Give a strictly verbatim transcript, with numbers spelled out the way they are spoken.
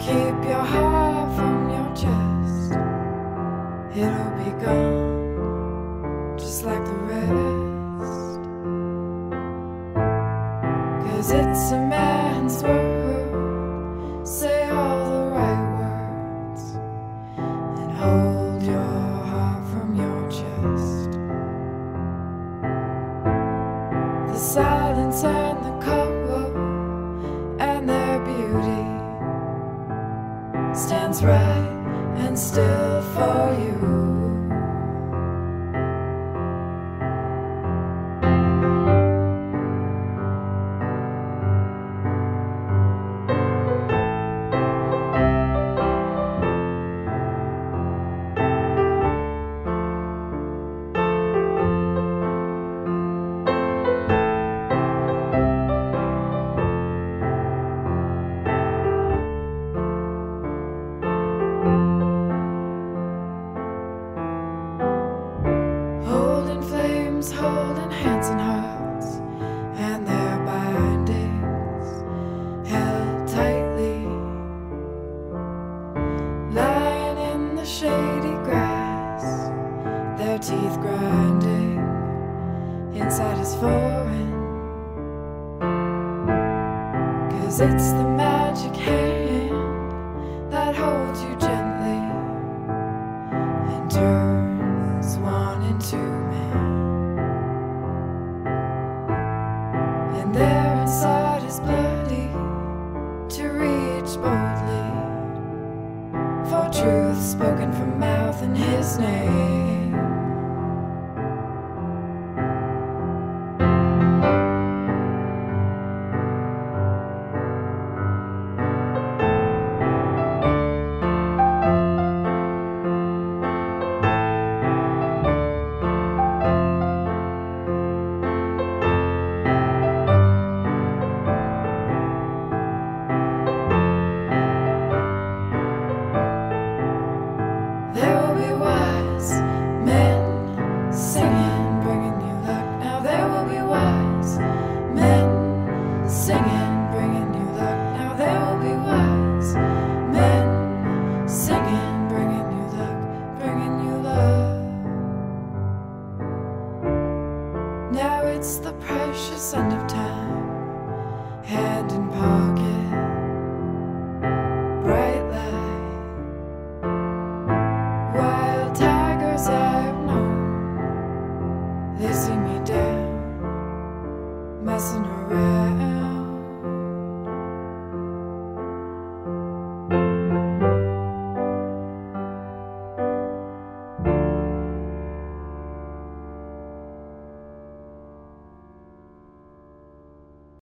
keep your heart from your chest. It'll be gone, just like the rest. 'Cause it's a man's world. Say all the right words and hold your heart from your chest. The silence and the cold and their beauty stands right and still for you. Holding hands and hearts and their bindings held tightly, lying in the shady grass, their teeth grinding inside is foreign. 'Cause it's the magic hand that holds you